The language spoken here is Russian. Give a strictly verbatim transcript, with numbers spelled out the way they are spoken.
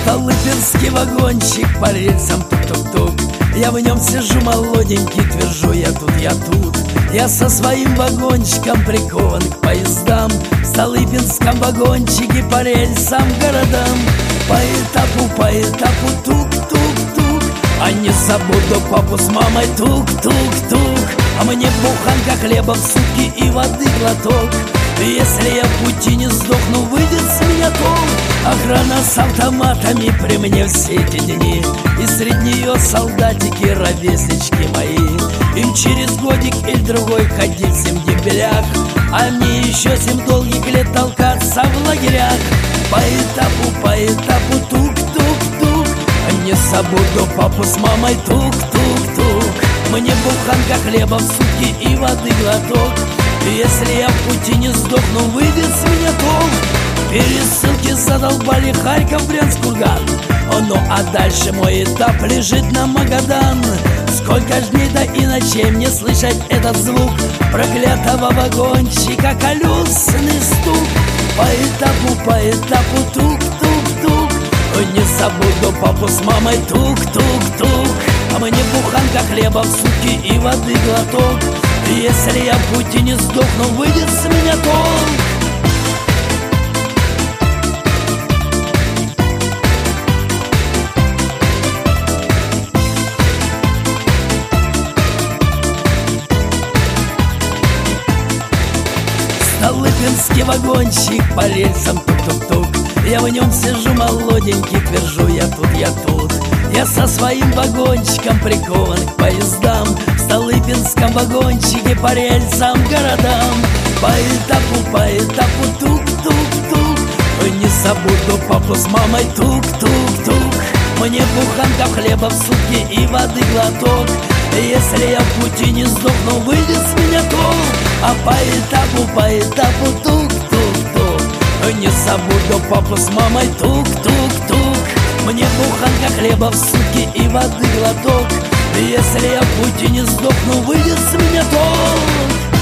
Столыпинский вагончик по рельсам тук-тук-тук. Я в нем сижу молоденький, твержу я тут, я тут. Я со своим вагончиком прикован к поездам. В Столыпинском вагончике по рельсам городам. По этапу, по этапу тук-тук-тук. А не забуду папу с мамой тук-тук-тук. А мне буханка хлеба в сутки и воды глоток. Если я в пути не сдохну, выйдет с меня толк. Охрана с автоматами при мне все эти дни. И среди нее солдатики, ровеснички мои. Им через годик или другой ходить всем дембелях, а мне еще семь долгих лет толкаться в лагерях. По этапу, по этапу тук-тук-тук. Не забуду папу с мамой тук-тук-тук. Мне буханка хлеба в сутки и воды глоток. Если я в пути не сдохну, выйдет с меня толк. Пересылки задолбали Харьков, Брянск, Курган. О, ну а дальше мой этап лежит на Магадан. Сколько ж дней да и ночей мне слышать этот звук проклятого вагончика, колесный стук. По этапу, по этапу тук-тук-тук. Не забуду папу с мамой тук-тук-тук. А мне буханка хлеба в сутки и воды глоток. Если я в пути не сдохну, выйдет с меня толк. Столыпинский вагончик по рельсам тук-тук-тук. Я в нем сижу молоденький, твержу я тут, я тут. Я со своим вагончиком прикован к поездам. В Столыпинском вагончике по рельсам городам. По этапу, по этапу тук-тук-тук. Не забуду папу с мамой тук-тук-тук. Мне буханка хлеба в сутки и воды глоток. Если я в пути не сдохну, выйдет с меня толк. А по этапу, по этапу тук-тук-тук. Не забуду папу с мамой тук-тук-тук. Мне буханка хлеба в сутки и воды глоток. Если я в пути не сдохну, выйдет с меня толк.